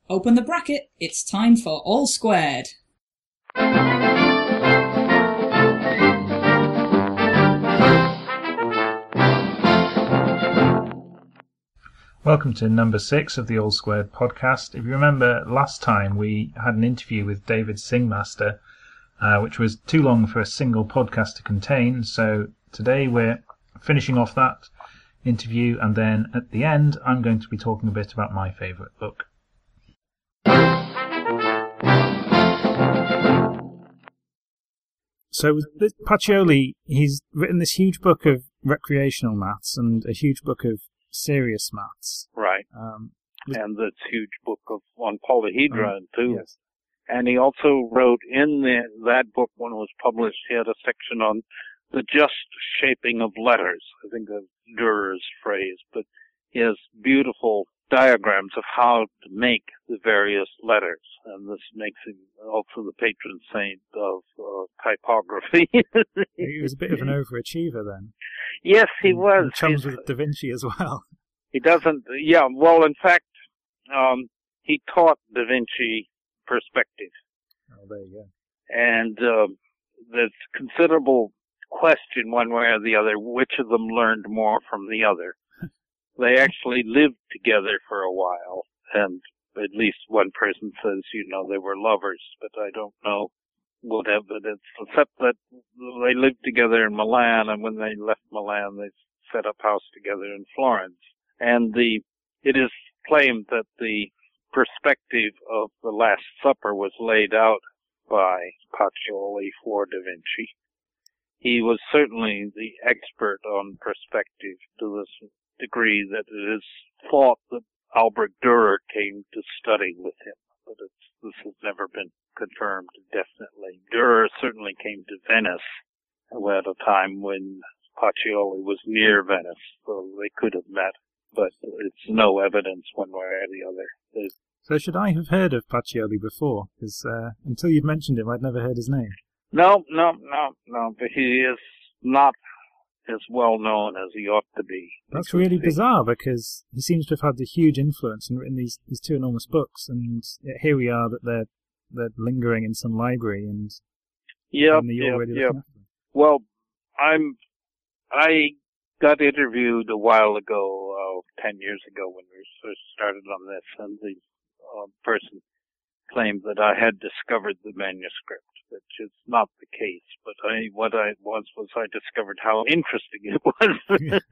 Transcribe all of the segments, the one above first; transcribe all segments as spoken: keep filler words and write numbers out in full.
Open the bracket, it's time for All Squared. Welcome to number six of the All Squared podcast. If you remember, last time we had an interview with David Singmaster, uh, which was too long for a single podcast to contain. So today we're finishing off that interview, and then at the end I'm going to be talking a bit about my favourite book. So with Pacioli, he's written this huge book of recreational maths and a huge book of serious maths. Right. Um, and this huge book of on polyhedron, um, too. Yes. And he also wrote in the, that book, when it was published, he had a section on the just shaping of letters. I think that's Durer's phrase, but he has beautiful diagrams of how to make the various letters. And this makes him also the patron saint of uh, typography. He was a bit of an overachiever then. Yes, he and, was. And chums with Da Vinci as well. He doesn't, yeah, well, in fact, um, he taught Da Vinci perspective. Oh, there you go. And um, there's considerable question one way or the other which of them learned more from the other. They actually lived together for a while, and at least one person says, you know, they were lovers, but I don't know what evidence, except that they lived together in Milan, and when they left Milan, they set up house together in Florence. And the it is claimed that the perspective of the Last Supper was laid out by Pacioli for Da Vinci. He was certainly the expert on perspective to this degree that it is thought that Albrecht Dürer came to study with him, but it's, this has never been confirmed definitely. Dürer certainly came to Venice at a time when Pacioli was near Venice, so they could have met, but it's no evidence one way or the other. There's So should I have heard of Pacioli before? Because uh, until you'd mentioned him, I'd never heard his name. No, no, no, no, but he is not as well known as he ought to be. That's really bizarre, because he seems to have had a huge influence and written these, these two enormous books, and yet here we are that they're they're lingering in some library, and yep, you're already yep, yep. looking after them. Well, I'm I got interviewed a while ago, uh, ten years ago when we first started on this, and the uh, person claimed that I had discovered the manuscript, which is not the case. But I, what I was was I discovered how interesting it was,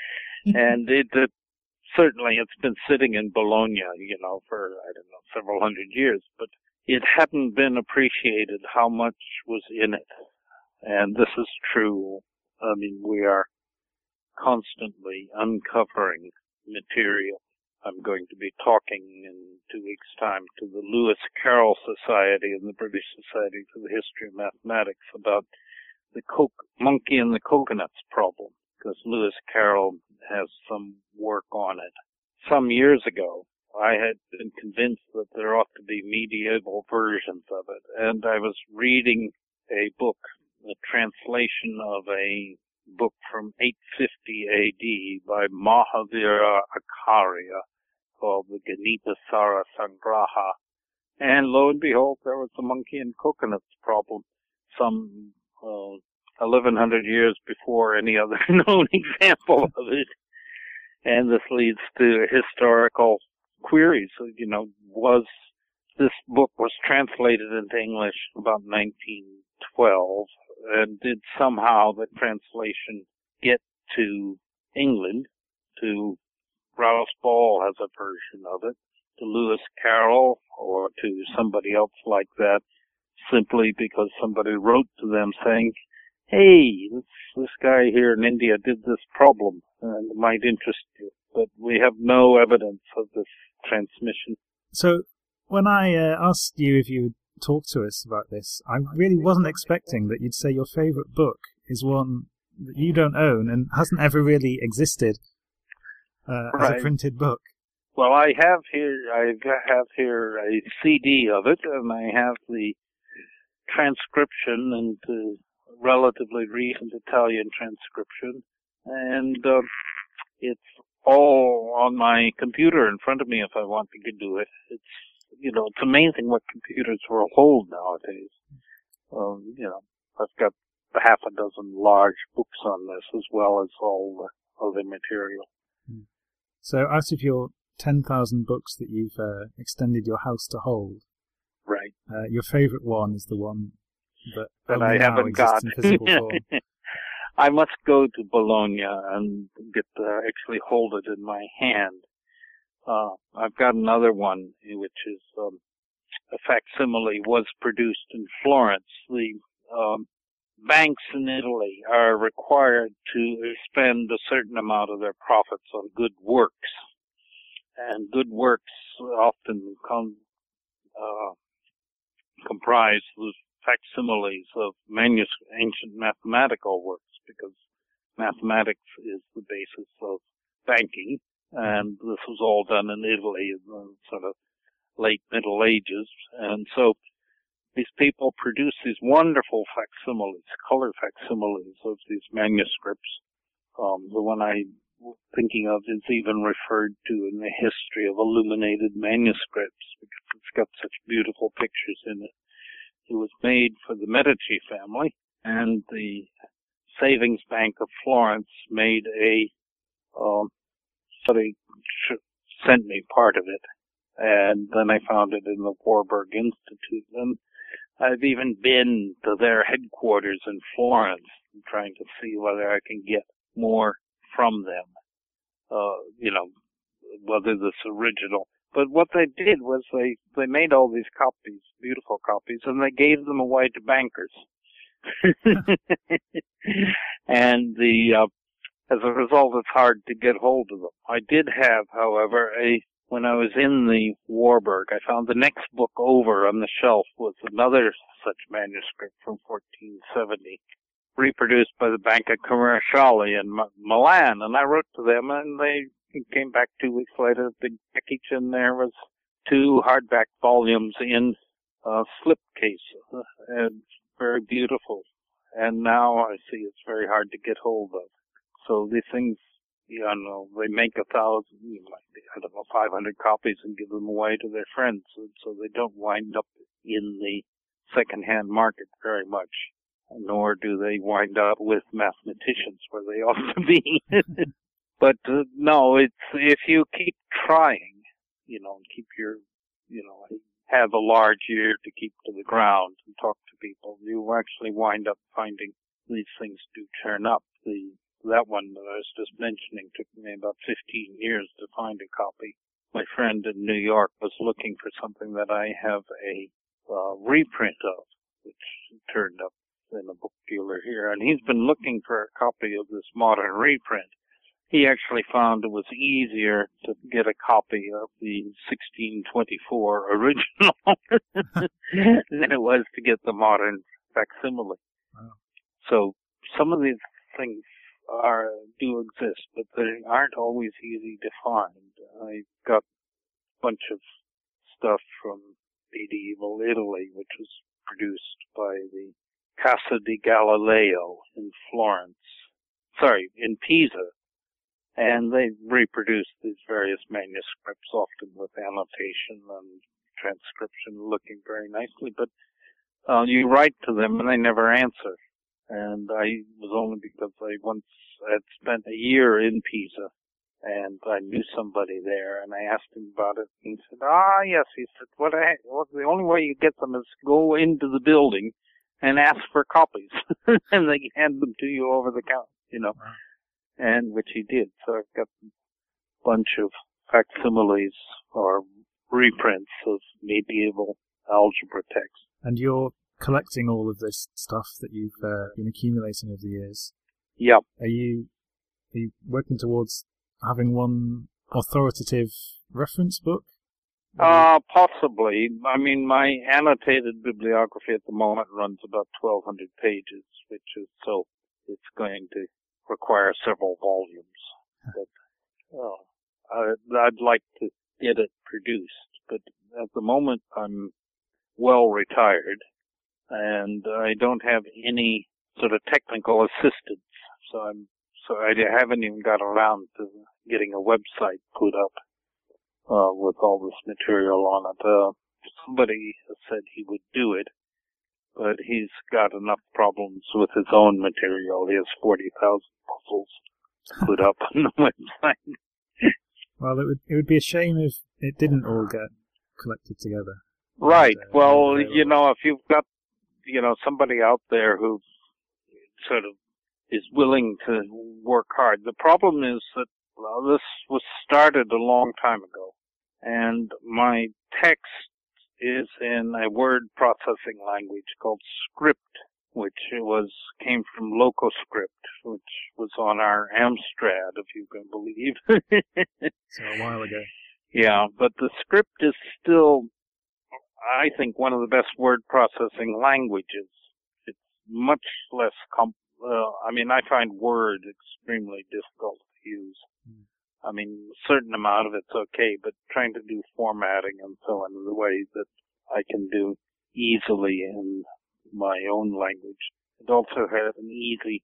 and it, it certainly it's been sitting in Bologna, you know, for I don't know several hundred years, but it hadn't been appreciated how much was in it, and this is true. I mean, we are constantly uncovering material. I'm going to be talking in two weeks' time to the Lewis Carroll Society and the British Society for the History of Mathematics about the co- monkey and the coconuts problem, because Lewis Carroll has some work on it. Some years ago, I had been convinced that there ought to be medieval versions of it, and I was reading a book, a translation of a book from eight fifty A D by Mahavira Acharya called the Ganitasara Sangraha. And lo and behold, there was the monkey and coconuts problem some uh, eleven hundred years before any other known example of it. And this leads to historical queries. So, you know, was this book was translated into English about nineteen twelve, and did somehow the translation get to England? To Rouse Ball has a version of it, to Lewis Carroll or to somebody else like that, simply because somebody wrote to them saying, hey, this, this guy here in India did this problem and it might interest you. But we have no evidence of this transmission. So when I uh, asked you if you would talk to us about this, I really wasn't expecting that you'd say your favourite book is one that you don't own and hasn't ever really existed uh, right. as a printed book. Well, I have here, I have here a C D of it, and I have the transcription and the relatively recent Italian transcription, and uh, it's all on my computer in front of me if I want to do it. It's you know, it's amazing what computers will hold nowadays. Um, you know, I've got half a dozen large books on this as well as all the other material. So out of your ten thousand books that you've uh, extended your house to hold, right? Uh, your favourite one is the one that, that only I now haven't exists got. in physical form. I must go to Bologna and get to actually hold it in my hand. Uh, I've got another one, which is um, a facsimile, was produced in Florence. The um, banks in Italy are required to spend a certain amount of their profits on good works. And good works often com- uh, comprise the facsimiles of manus- ancient mathematical works, because mathematics is the basis of banking, and this was all done in Italy in the sort of late Middle Ages. And so these people produce these wonderful facsimiles, color facsimiles of these manuscripts. Um, the one I'm thinking of is even referred to in the history of illuminated manuscripts, because it's got such beautiful pictures in it. It was made for the Medici family, and the Savings Bank of Florence made a, um, somebody sent me part of it, and then I found it in the Warburg Institute. And I've even been to their headquarters in Florence, trying to see whether I can get more from them, uh, you know, whether this original. But what they did was they, they made all these copies, beautiful copies, and they gave them away to bankers. And the, uh, as a result, it's hard to get hold of them. I did have, however, a, when I was in the Warburg, I found the next book over on the shelf was another such manuscript from fourteen seventy, reproduced by the Banca Commerciale in M- Milan. And I wrote to them, and they came back two weeks later. The package in there was two hardback volumes in uh, slipcase, and very beautiful. And now I see it's very hard to get hold of. So these things, you know, they make a thousand, I don't know, five hundred copies and give them away to their friends, so they don't wind up in the second-hand market very much, nor do they wind up with mathematicians where they ought to be. But uh, no, it's if you keep trying, you know, and keep your, you know, have a large ear to keep to the ground and talk to people, you actually wind up finding these things do turn up. The that one that I was just mentioning took me about fifteen years to find a copy. My friend in New York was looking for something that I have a uh, reprint of, which turned up in a book dealer here, and he's been looking for a copy of this modern reprint. He actually found it was easier to get a copy of the sixteen twenty-four original than it was to get the modern facsimile. Wow. So some of these things are do exist, but they aren't always easy to find. I got a bunch of stuff from medieval Italy, which was produced by the Casa di Galileo in Florence. Sorry, in Pisa. And they reproduced these various manuscripts, often with annotation and transcription, looking very nicely. But uh, you write to them and they never answer. And I was only because I once had spent a year in Pisa, and I knew somebody there, and I asked him about it. And he said, "Ah, yes," he said, "What? I, well, the only way you get them is go into the building and ask for copies, and they hand them to you over the counter, you know." Wow. And which he did. So I've got a bunch of facsimiles or reprints of medieval algebra texts. And you're collecting all of this stuff that you've uh, been accumulating over the years. Yep. Are you are you working towards having one authoritative reference book? Uh, possibly. I mean, my annotated bibliography at the moment runs about twelve hundred pages, which is so it's going to require several volumes. But uh, I, I'd like to get it produced. But at the moment, I'm well retired, and I don't have any sort of technical assistance. So I'm so I haven't even got around to getting a website put up uh, with all this material on it. Uh, somebody has said he would do it, but he's got enough problems with his own material. He has forty thousand puzzles put up on the website. Well, it would it would be a shame if it didn't all get collected together. Right. And, uh, well, and you know, if you've got, you know, somebody out there who sort of is willing to work hard. The problem is that, well, this was started a long time ago, and my text is in a word processing language called Script, which was came from LocoScript, which was on our Amstrad, if you can believe. So a while ago. Yeah, but the Script is still, I think, one of the best word processing languages. It's much less com- uh, I mean, I find Word extremely difficult to use. Mm. I mean, a certain amount of it's okay, but trying to do formatting and so on in the way that I can do easily in my own language. It also has an easy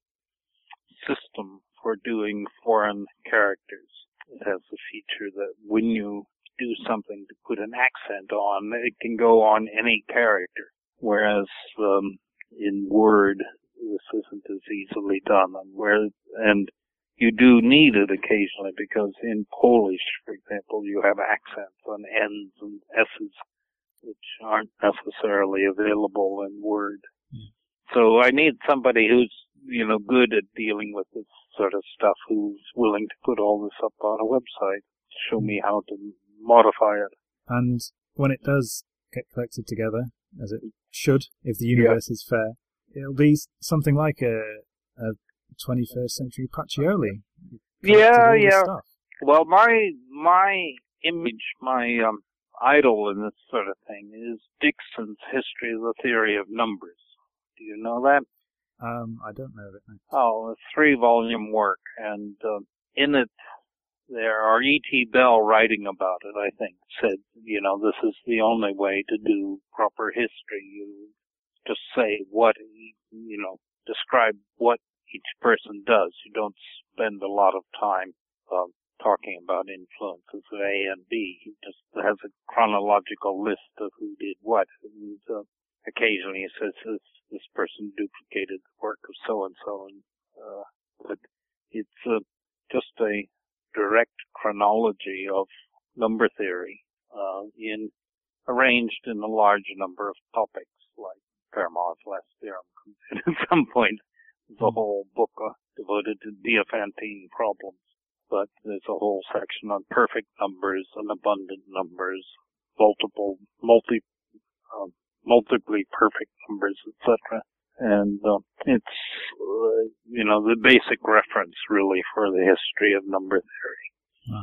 system for doing foreign characters. It has a feature that when you do something to put an accent on, it can go on any character, whereas um, in Word, this isn't as easily done. And, where, and you do need it occasionally because in Polish, for example, you have accents on N's and S's, which aren't necessarily available in Word. Mm. So I need somebody who's, you know, good at dealing with this sort of stuff, who's willing to put all this up on a website, show me how to modify it. And when it does get collected together, as it should, if the universe yeah. is fair, it'll be something like a, a twenty-first century Pacioli. Yeah, yeah. Stuff. Well, my my image, my um, idol in this sort of thing is Dixon's History of the Theory of Numbers. Do you know that? Um, I don't know that. No. Oh, a three-volume work, and uh, in it there are E T Bell writing about it, I think, said, you know, this is the only way to do proper history. You just say what, you know, describe what each person does. You don't spend a lot of time uh, talking about influences of A and B. He just has a chronological list of who did what. And uh, occasionally he says this, this person duplicated the work of so-and-so. And, uh, but it's uh, just a direct chronology of number theory uh, in arranged in a large number of topics, like Fermat's last theorem comes in at some point. There's a whole book uh, devoted to Diophantine problems, but there's a whole section on perfect numbers and abundant numbers, multiple, multi, uh, multiply perfect numbers, et cetera. And uh, it's, uh, you know, the basic reference really for the history of number theory. Wow.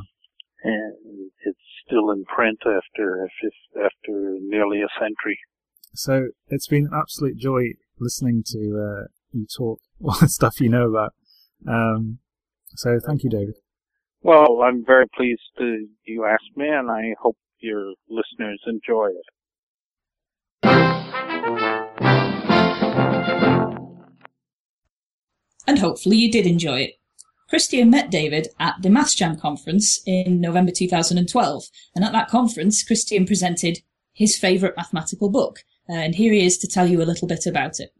And it's still in print after after nearly a century. So it's been an absolute joy listening to uh, you talk all the stuff you know about. Um, so thank you, David. Well, I'm very pleased to you asked me, and I hope your listeners enjoy it. And hopefully you did enjoy it. Christian met David at the MathsJam conference in November two thousand twelve, and at that conference, Christian presented his favourite mathematical book, uh, and here he is to tell you a little bit about it.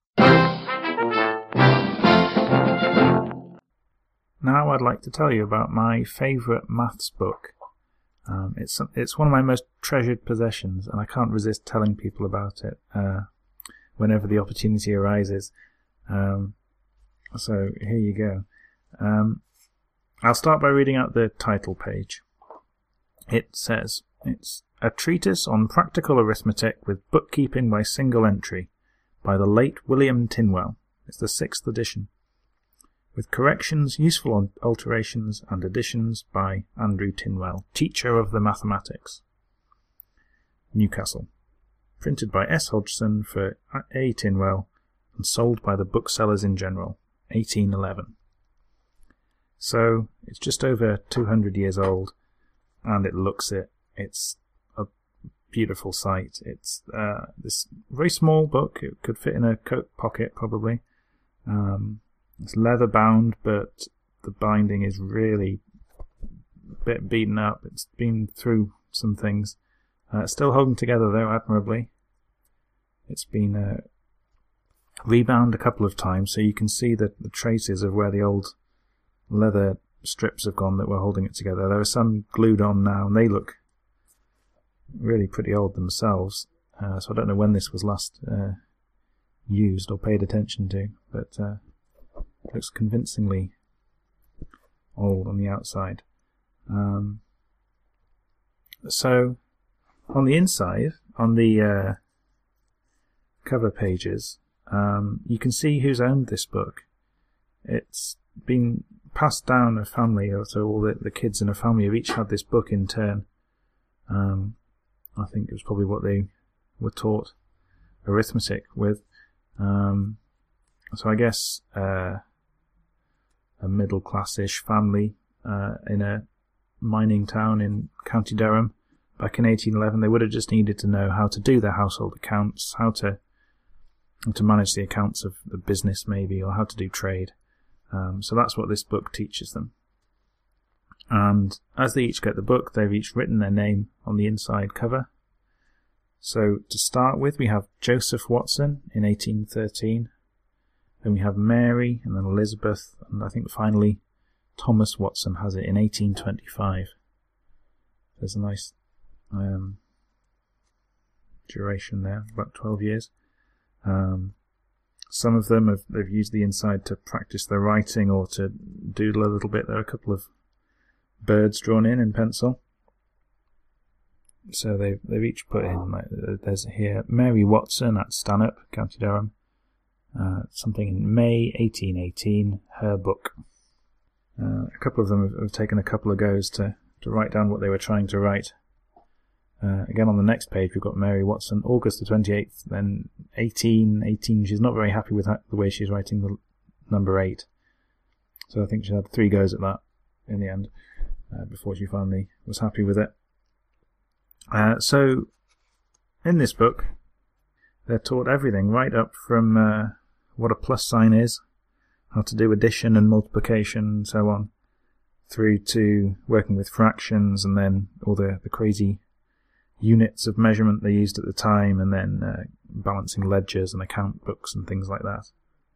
Now I'd like to tell you about my favourite maths book. Um, it's it's one of my most treasured possessions, and I can't resist telling people about it uh, whenever the opportunity arises. Um, so here you go. Um, I'll start by reading out the title page. It says, it's A Treatise on Practical Arithmetic with Bookkeeping by Single Entry by the late William Tinwell. It's the sixth edition. With corrections, useful alterations, and additions by Andrew Tinwell, Teacher of the Mathematics. Newcastle. Printed by S. Hodgson for A. Tinwell and sold by the booksellers in general. eighteen eleven. So it's just over two hundred years old, and it looks it. It's a beautiful sight. It's uh, this very small book. It could fit in a coat pocket probably. Um, it's leather bound, but the binding is really a bit beaten up. It's been through some things, Uh, still holding together though admirably. It's been uh, rebound a couple of times, so you can see the, the traces of where the old leather strips have gone that were holding it together. There are some glued on now, and they look really pretty old themselves. Uh, so I don't know when this was last uh, used or paid attention to, but uh, it looks convincingly old on the outside. Um, so on the inside, on the uh, cover pages, um, you can see who's owned this book. It's been passed down a family, so all the, the kids in a family have each had this book in turn. Um, I think it was probably what they were taught arithmetic with. Um, so I guess uh, a middle-class-ish family uh, in a mining town in County Durham back in eighteen eleven, they would have just needed to know how to do their household accounts, how to how to manage the accounts of the business maybe, or how to do trade. Um, so that's what this book teaches them. And as they each get the book, they've each written their name on the inside cover. So to start with, we have Joseph Watson in eighteen thirteen. Then we have Mary, and then Elizabeth, and I think finally Thomas Watson has it in eighteen twenty-five. There's a nice um, duration there, about twelve years. Um, some of them have they've used the inside to practice their writing or to doodle a little bit. There are a couple of birds drawn in in pencil. So they've they've each put in, like, there's here Mary Watson at Stanhope, County Durham. Uh, something in May eighteen eighteen, her book. Uh, a couple of them have, have taken a couple of goes to, to write down what they were trying to write. Uh, again, on the next page, we've got Mary Watson, August the twenty-eighth, then eighteen eighteen. She's not very happy with the way she's writing the number eight. So I think she had three goes at that in the end, uh, before she finally was happy with it. Uh, so, in this book, they're taught everything, right up from uh, what a plus sign is, how to do addition and multiplication and so on, through to working with fractions, and then all the, the crazy units of measurement they used at the time, and then uh, balancing ledgers and account books and things like that.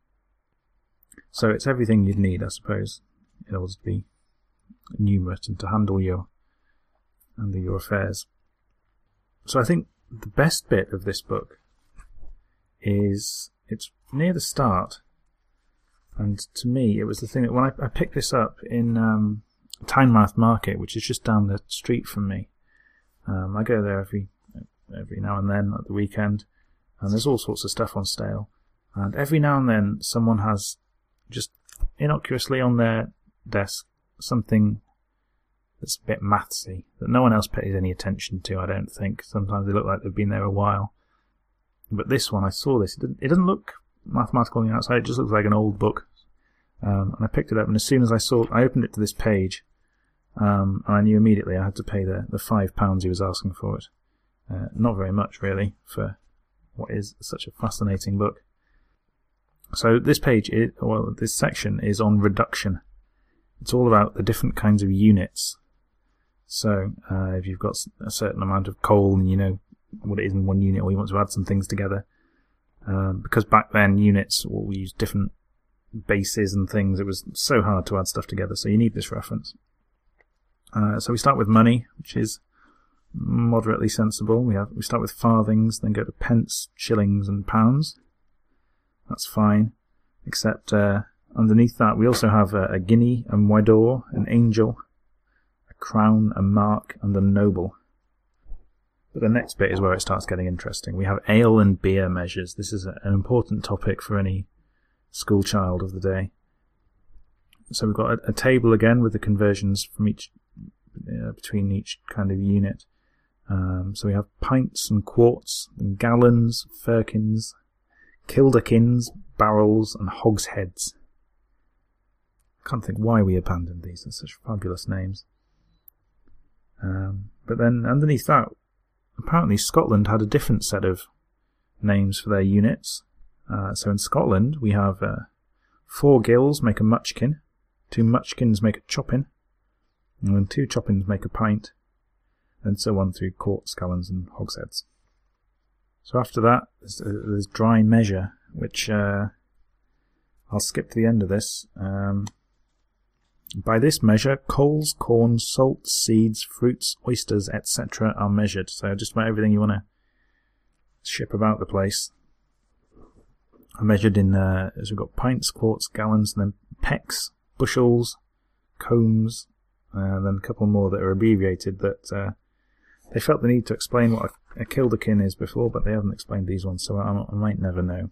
So it's everything you'd need, I suppose, in order to be numerate and to handle your, handle your affairs. So I think the best bit of this book is it's near the start, and to me it was the thing that when I, I picked this up in um, Tynemouth Market, which is just down the street from me. Um, I go there every every now and then at the weekend, and there's all sorts of stuff on sale, and every now and then someone has just innocuously on their desk something that's a bit mathsy that no one else pays any attention to, I don't think. Sometimes they look like they've been there a while. But this one, I saw this. It doesn't, it doesn't look mathematical on the outside. It just looks like an old book. Um, and I picked it up, and as soon as I saw, I opened it to this page, um, and I knew immediately I had to pay the, the five pounds he was asking for it. Uh, not very much, really, for what is such a fascinating book. So this page, is, well, this section is on reduction. It's all about the different kinds of units. So uh, if you've got a certain amount of coal and you know what it is in one unit, or you want to add some things together, um, because back then units, well, we used different bases and things, it was so hard to add stuff together, so you need this reference. Uh, so we start with money, which is moderately sensible. We have we start with farthings, then go to pence, shillings and pounds. That's fine, except uh, underneath that we also have a, a guinea, a moidore, an angel, a crown, a mark and a noble. But the next bit is where it starts getting interesting. We have ale and beer measures. This is a, an important topic for any school child of the day. So we've got a, a table again with the conversions from each uh, between each kind of unit. Um, so we have pints and quarts and gallons, firkins, kilderkins, barrels and hogsheads. I can't think why we abandoned these. They're such fabulous names. Um, but then underneath that, apparently Scotland had a different set of names for their units. Uh, so in Scotland we have uh, four gills make a muchkin, two muchkins make a choppin, and then two choppins make a pint. and so on through quarts, gallons, and hogsheads. So after that, there's, uh, there's dry measure, which uh, I'll skip to the end of this. Um, by this measure, coals, corn, salt, seeds, fruits, oysters, et cetera are measured. So just about everything you want to ship about the place are measured in, uh, as we've got pints, quarts, gallons, and then pecks, bushels, combs, and uh, then a couple more that are abbreviated that uh, they felt the need to explain what a, a kilderkin is before, but they haven't explained these ones, so I, I might never know.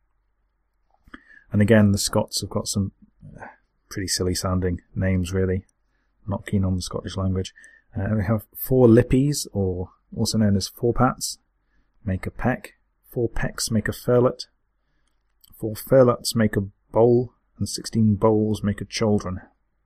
And again, the Scots have got some pretty silly sounding names, really. Not keen on the Scottish language. Uh, we have four lippies, or also known as four pats, make a peck. Four pecks make a furlet. Four furlets make a bowl, and sixteen bowls make a chaldron.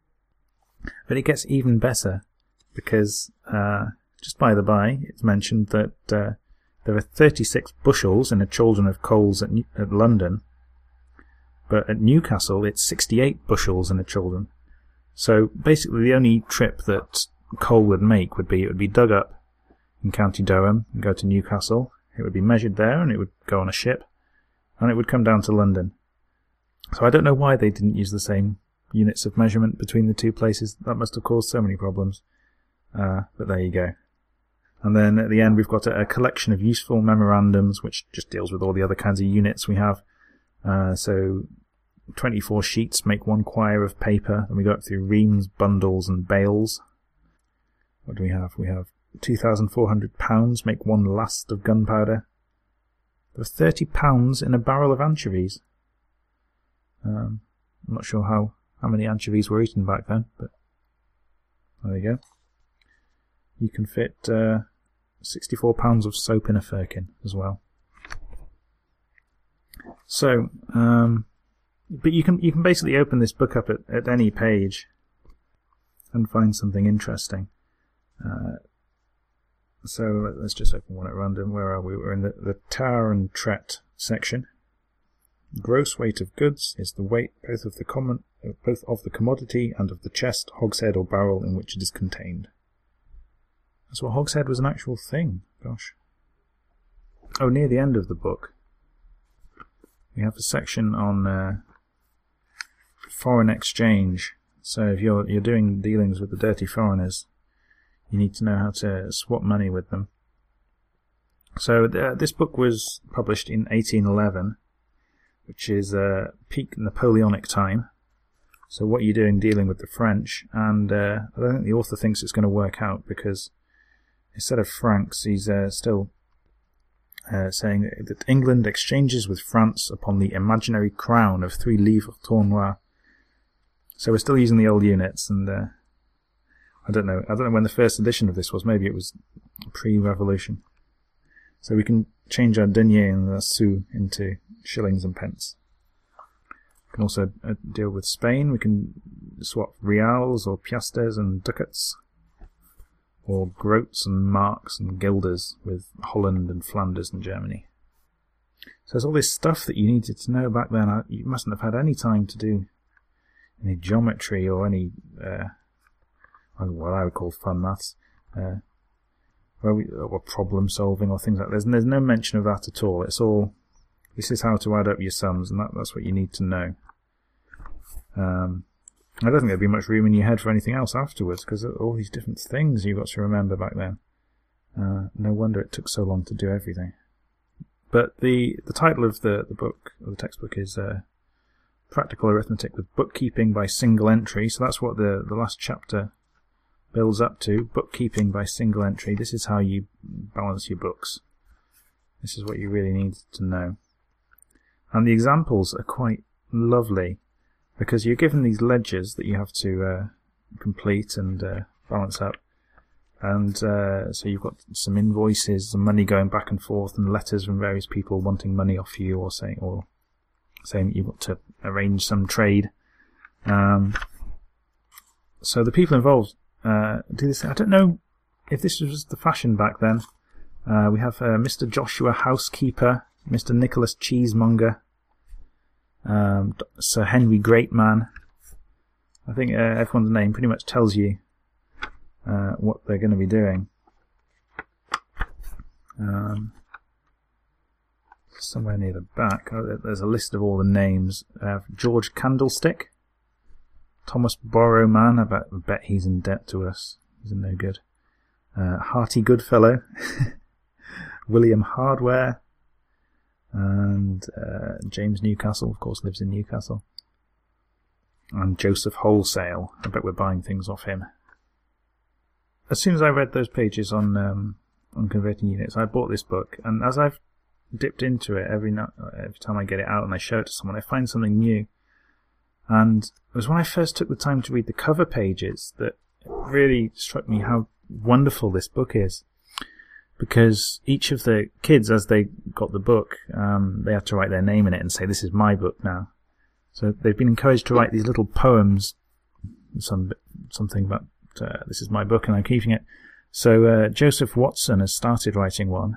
But it gets even better, because, uh, just by the by, it's mentioned that uh, there are thirty-six bushels in a chaldron of coals at, New- at London, but at Newcastle it's sixty-eight bushels in a chaldron. So basically the only trip that coal would make would be, it would be dug up in County Durham and go to Newcastle, it would be measured there and it would go on a ship, and it would come down to London. So I don't know why they didn't use the same units of measurement between the two places. That must have caused so many problems. Uh, but there you go. And then at the end we've got a, a collection of useful memorandums, which just deals with all the other kinds of units we have. Uh, so twenty-four sheets make one quire of paper, and we go up through reams, bundles, and bales. What do we have? We have two thousand four hundred pounds make one last of gunpowder. There are thirty pounds in a barrel of anchovies. Um, I'm not sure how, how many anchovies were eaten back then, but there you go. You can fit uh, sixty-four pounds of soap in a firkin as well. So, um, but you can you can basically open this book up at, at any page and find something interesting. Uh, so let's just open one at random. Where are we? We're in the, the tar and tret section. Gross weight of goods is the weight both of the common, both of the commodity and of the chest, hogshead, or barrel in which it is contained. So a hogshead was an actual thing. Gosh. Oh, near the end of the book, we have a section on uh, foreign exchange. So if you're you're doing dealings with the dirty foreigners, you need to know how to swap money with them. So uh, this book was published in eighteen eleven, which is uh, peak Napoleonic time. So what you're doing dealing with the French, and uh, I don't think the author thinks it's going to work out, because instead of francs, he's uh, still uh, saying that England exchanges with France upon the imaginary crown of three livres tournois. So we're still using the old units, and uh, I don't know. I don't know when the first edition of this was. Maybe it was pre-revolution. So we can change our denier and our sous into shillings and pence. We can also uh, deal with Spain. We can swap reals or piastres and ducats, or groats and marks and guilders with Holland and Flanders and Germany. So there's all this stuff that you needed to know back then. You mustn't have had any time to do any geometry or any, uh, what I would call fun maths, uh, where we, or problem solving or things like that. There's, there's no mention of that at all. It's all, this is how to add up your sums, and that, that's what you need to know. Um, I don't think there'd be much room in your head for anything else afterwards, because of all these different things you've got to remember back then. Uh, no wonder it took so long to do everything. But the, the title of the, the book, or the textbook, is uh, Practical Arithmetic with Bookkeeping by Single Entry. So that's what the, the last chapter builds up to. Bookkeeping by single entry. This is how you balance your books. This is what you really need to know. And the examples are quite lovely, because you're given these ledgers that you have to uh, complete and uh, balance up. And uh, so you've got some invoices, some money going back and forth, and letters from various people wanting money off you, or saying or saying that you've got to arrange some trade. Um, so the people involved uh, do this. I don't know if this was the fashion back then. Uh, we have uh, Mister Joshua Housekeeper, Mister Nicholas Cheesemonger, um, Sir Henry Greatman. I think uh, everyone's name pretty much tells you uh, what they're going to be doing. Um, somewhere near the back, oh, there's a list of all the names. Uh, George Candlestick, Thomas Borrowman, I bet, I bet he's in debt to us. He's no good. Uh, Hearty Goodfellow, William Hardware, and uh, James Newcastle, of course, lives in Newcastle. And Joseph Wholesale. I bet we're buying things off him. As soon as I read those pages on um, on converting units, I bought this book, and as I've dipped into it every no- every time I get it out and I show it to someone, I find something new. And it was when I first took the time to read the cover pages that it really struck me how wonderful this book is. Because each of the kids, as they got the book, um, they had to write their name in it and say, "This is my book now." So they've been encouraged to write these little poems, some something about uh, "This is my book and I'm keeping it." So uh, Joseph Watson has started writing one.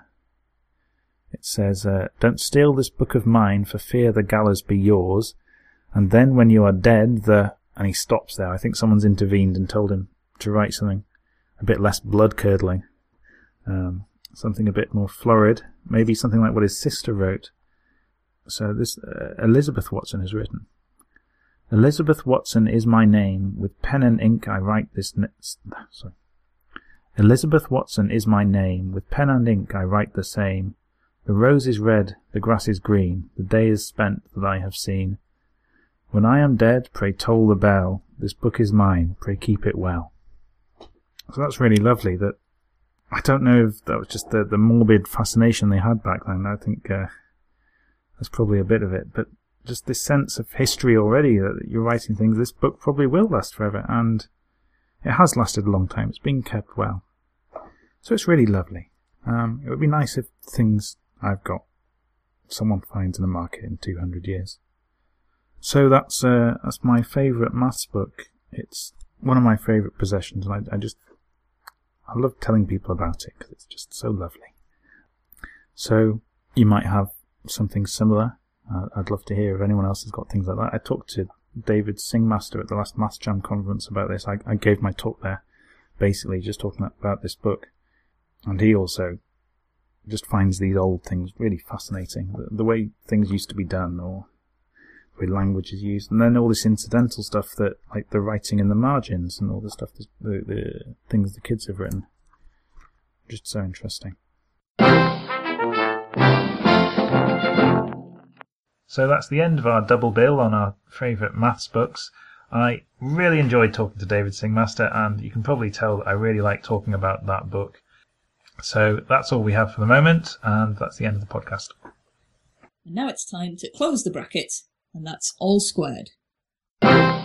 It says, uh, "Don't steal this book of mine for fear the gallows be yours. And then when you are dead, the..." And he stops there. I think someone's intervened and told him to write something a bit less blood-curdling. Um, something a bit more florid. Maybe something like what his sister wrote. So this uh, Elizabeth Watson has written. "Elizabeth Watson is my name. With pen and ink I write this... Ne- sorry. Elizabeth Watson is my name. With pen and ink I write the same. The rose is red, the grass is green. The day is spent that I have seen. When I am dead, pray toll the bell. This book is mine, pray keep it well." So that's really lovely. That I don't know if that was just the, the morbid fascination they had back then. I think uh, that's probably a bit of it. But just this sense of history already, that you're writing things, this book probably will last forever. And it has lasted a long time. It's been kept well. So it's really lovely. Um, it would be nice if things I've got someone finds in the market in two hundred years. So that's uh, that's my favourite maths book. It's one of my favourite possessions, and I, I just I love telling people about it because it's just so lovely. So you might have something similar. Uh, I'd love to hear if anyone else has got things like that. I talked to David Singmaster at the last Maths Jam conference about this. I, I gave my talk there, basically just talking about this book, and he also just finds these old things really fascinating. The, the way things used to be done, or the way language is used, and then all this incidental stuff that, like the writing in the margins and all the stuff, the, the things the kids have written. Just so interesting. So that's the end of our double bill on our favourite maths books. I really enjoyed talking to David Singmaster, and you can probably tell that I really like talking about that book. So that's all we have for the moment, and that's the end of the podcast. And now it's time to close the bracket, and that's all squared.